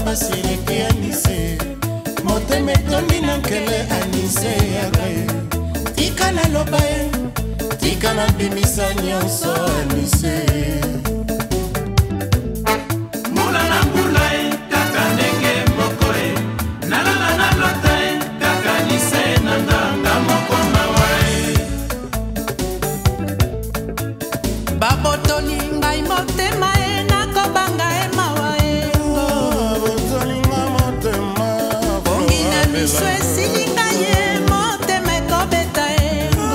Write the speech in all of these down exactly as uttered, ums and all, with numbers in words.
basileki anise motema etondi na nkele anise yare tika na loba ye tika na bimisa nyonso anise mula na mbula ye kaka ndenge moko ye nalala na lota ye kaka nise na ndanga moko mawa ye babotoli ngai motema ye nakobanga ye mawa ye botolinga motema bongi na miso esilinga ye motema ekobeta ye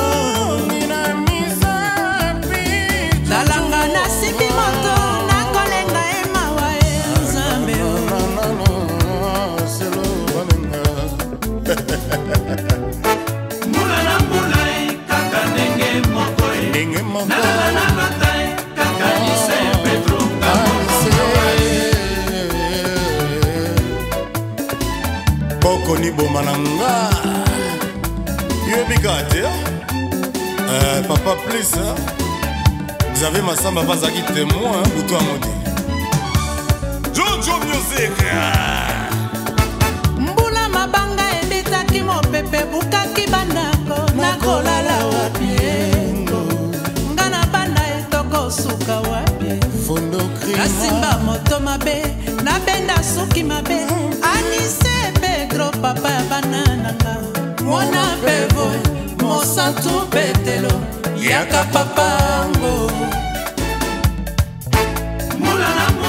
talanga nasimbi moto nakolenga ye mawa ye nzambe mula na mbula ye kaka ndenge moko ye nalala na lota ye kaka nise petro poko ni boma na nga yebika te euh, papa plus hein? Vous avez ma samba bazaki témoin buto amodi Jojo music mbula mabanga ebetaki mopepe bukaki bandako nakolala wapi nga na banda etokosuka wapi nasimba moto mabe nabenda suki mabe anise pedro papa ya banananga mwana pevo mosantu petelo yaka papango mula na